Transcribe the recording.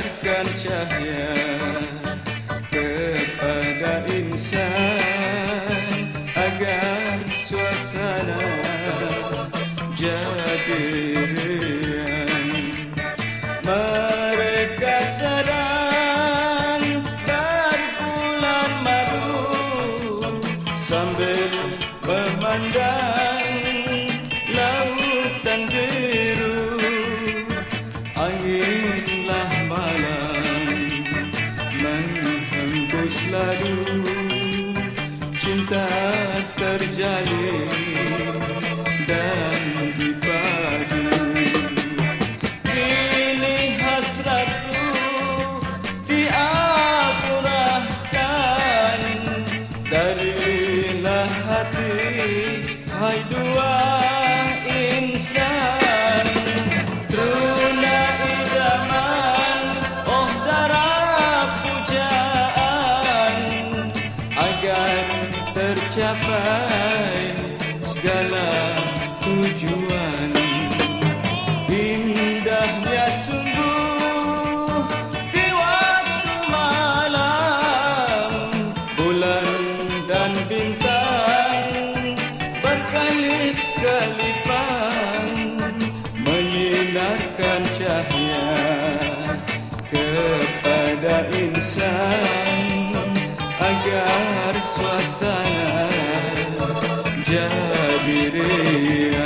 menyinarkan cahaya kepada insan agar suasana jadi riang. Mereka sedang berbulan madu sambil memandang lautan biru. Anginlah malam menghembus ladu, cinta terjalin dan dipadu. Kini hasratku diakurahkan darilah hati, hai dua insan. Teruna idaman, oh darah pujaan, agar tercapai segala tujuan. Indahnya sungguh di waktu malam, bulan dan bintang berkelip-kelipan menyinarkan cahaya kepada insan agar suasana jadi riang.